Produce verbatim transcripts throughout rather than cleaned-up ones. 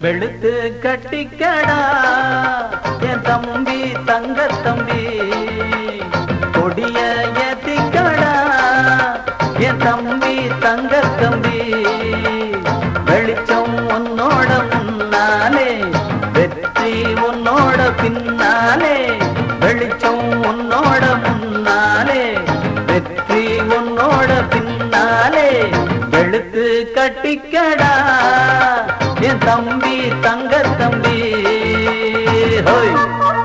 வெளுத்து கட்டிக்கடா என் தம்பி தங்க தம்பி, கொடிய ஏத்திக்கடா என் தம்பி தங்க தம்பி. வெளிச்சம் உன்னோட முன்னாலே, வெற்றி உன்னோட பின்னாலே. வெளிச்சம் உன்னோட முன்னாலே, வெற்றி உன்னோட பின்னாலே. வெளுத்து கட்டிக்கடா என் தம்பி தங்க தம்பி. ஹோய்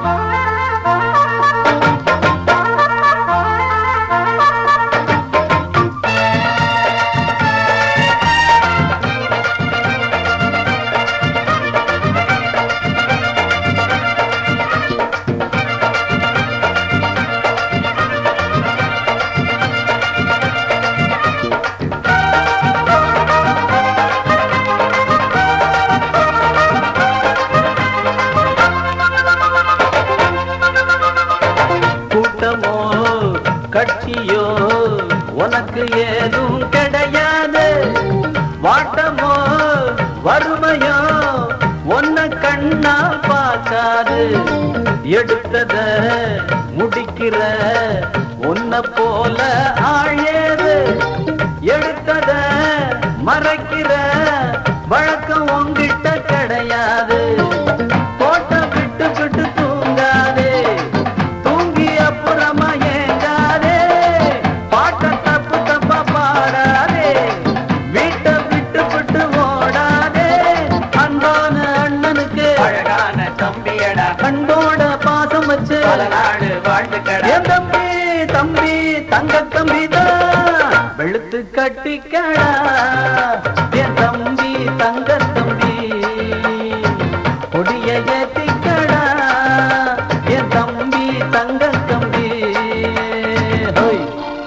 கட்சியோ உனக்கு ஏதும் கிடையாது, வாட்டமோ வறுமையோ உன்னை கண்ணால் பார்க்காது. எடுத்தத முடிக்கிற உன்னை போல ஆழேது, எடுத்தத மறைக்கிற வழக்கம் உங்கிட்ட கிடையாது. கோட்டை விட்டு விட்டு தூங்காதே, தூங்கி அப்புறமா ஏங்காதே. பாட்ட தப்பு தப்பா பாடாதே, வீட்டை விட்டு விட்டு ஓடாதே. அன்பான அண்ணனுக்கு அழகான தம்பியடா, அன்போட பாசம் வச்சு பல நாடு வாழ்ந்துக்கடா. என் தம்பி தம்பி தங்க தம்பிதான் வெளுத்து கட்டிக்கடா என் தம்பி தங்க தம்பி. கொடிய ஏத்திக்கடா என் தம்பி தங்க தம்பி. ஹோய்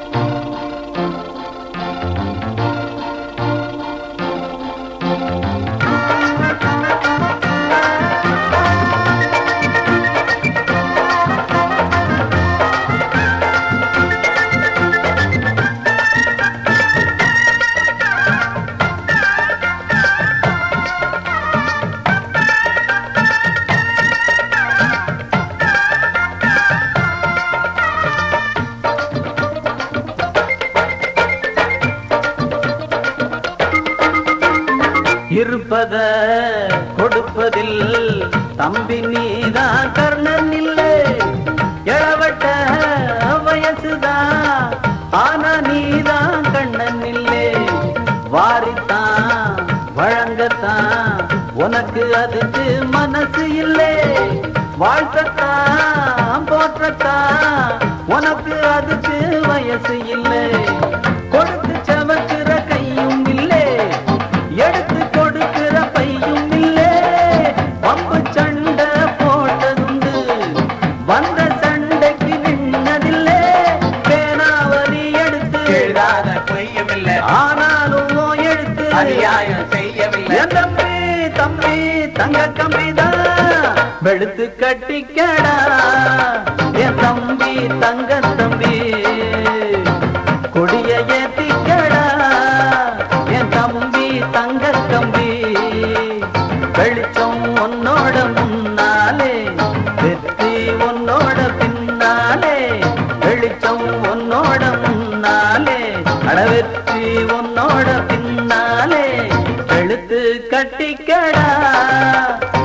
இருப்பத கொடுப்பதில் தம்பி நீதான் கர்ணன் இல்லை. எழவட்ட வயசுதான் ஆனா நீதான் கண்ணன் இல்லை. வாரித்தான் வழங்கத்தான் உனக்கு அதுக்கு மனசு இல்லை. வாழ்த்தத்தான் போற்றத்தான் உனக்கு அதுக்கு வயசு இல்லை. கொடுத்து சமக்கிற கையும் இல்லை, எடுத்து கொடுக்கிற பையும் இல்லை. பம்பு சண்டை போட்டதுண்டு, வந்த சண்டைக்கு நின்னதில்லை. பேனாவலி எடுத்து எழுதாத பொய்யும் இல்லை, ஆனாலும் எடுத்து அநியாயம் செய்யவில்லை. என் தம்பி தம்பி தங்க கம்பிதான் வெளுத்து கட்டிக்கடா என் தம்பி தங்க தம்பி. கொடிய ஏத்திக்கடா என் தம்பி தங்க தம்பி. வெளிச்சம் உன்னோட முன்னாலே, வெற்றி உன்னோட பின்னாலே. வெளிச்சம் உன்னோட முன்னாலே, அட வெற்றி உன்னோட பின்னாலே. வெளுத்து கட்டிக்கடா